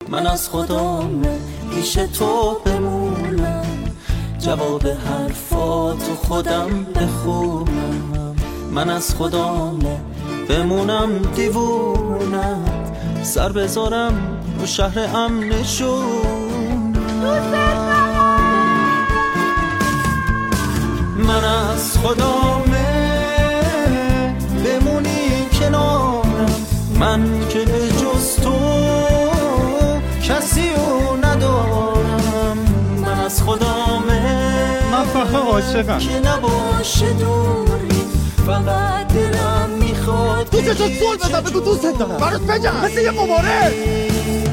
من از خدامه پیش تو بمونم، جواب حرفاتو خودم بخونم. من از خدامه بمونم دیوونم، سر بذارم و شهر امنشون. من از خدامه بمونی کنارم، من که به جز تو کسی رو ندارم. من از خدامه من فقط عاشقم که نباشه دوری، فقط دلم میخواد دوستت زل بزن، بگو دوستت دارم، برات بگم مثل یه مبارز.